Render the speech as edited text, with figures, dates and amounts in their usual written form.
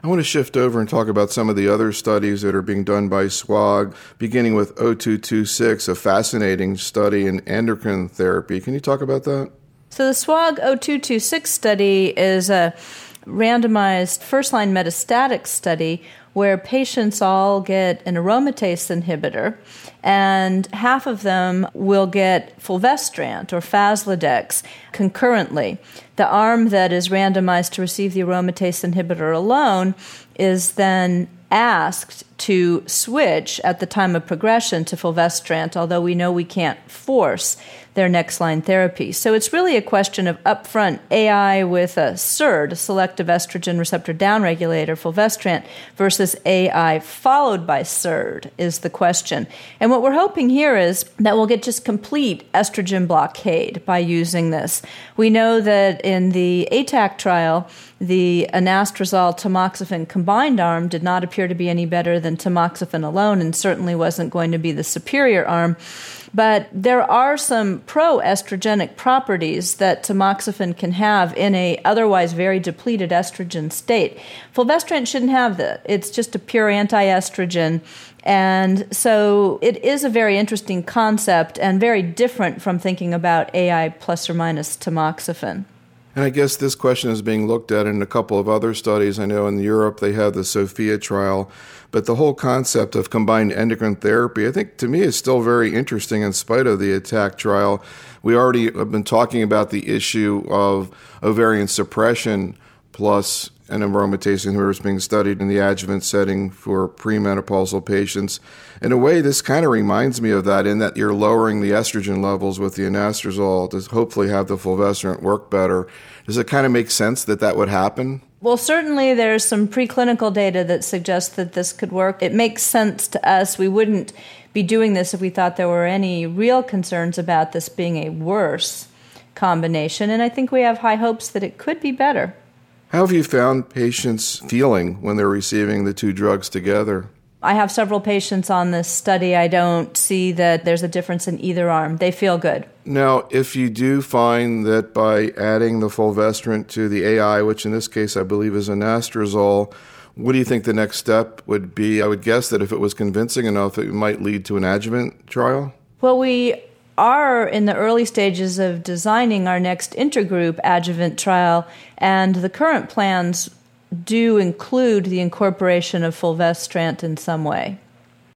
I want to shift over and talk about some of the other studies that are being done by SWOG, beginning with 0226, a fascinating study in endocrine therapy. Can you talk about that? So the SWOG 0226 study is a randomized first-line metastatic study where patients all get an aromatase inhibitor, and half of them will get fulvestrant or Faslodex concurrently. The arm that is randomized to receive the aromatase inhibitor alone is then asked to switch at the time of progression to fulvestrant, although we know we can't force their next-line therapy. So it's really a question of upfront AI with a SERD, a selective estrogen receptor downregulator, fulvestrant, versus AI followed by SERD is the question. And what we're hoping here is that we'll get just complete estrogen blockade by using this. We know that in the ATAC trial, the anastrozole tamoxifen combined arm did not appear to be any better than tamoxifen alone, and certainly wasn't going to be the superior arm. But there are some pro-estrogenic properties that tamoxifen can have in a otherwise very depleted estrogen state. Fulvestrant shouldn't have that. It's just a pure anti-estrogen. And so it is a very interesting concept and very different from thinking about AI plus or minus tamoxifen. And I guess this question is being looked at in a couple of other studies. I know in Europe they have the SOPHIA trial, but the whole concept of combined endocrine therapy, I think to me is still very interesting in spite of the ATTACK trial. We already have been talking about the issue of ovarian suppression plus an aromatase inhibitor is being studied in the adjuvant setting for premenopausal patients. In a way, this kind of reminds me of that in that you're lowering the estrogen levels with the anastrozole to hopefully have the fulvestrant work better. Does it kind of make sense that that would happen? Well, certainly there's some preclinical data that suggests that this could work. It makes sense to us. We wouldn't be doing this if we thought there were any real concerns about this being a worse combination, and I think we have high hopes that it could be better. How have you found patients feeling when they're receiving the two drugs together? I have several patients on this study. I don't see that there's a difference in either arm. They feel good. Now, if you do find that by adding the fulvestrant to the AI, which in this case I believe is anastrozole, what do you think the next step would be? I would guess that if it was convincing enough, it might lead to an adjuvant trial? Well, we are in the early stages of designing our next intergroup adjuvant trial, and the current plans do include the incorporation of fulvestrant in some way.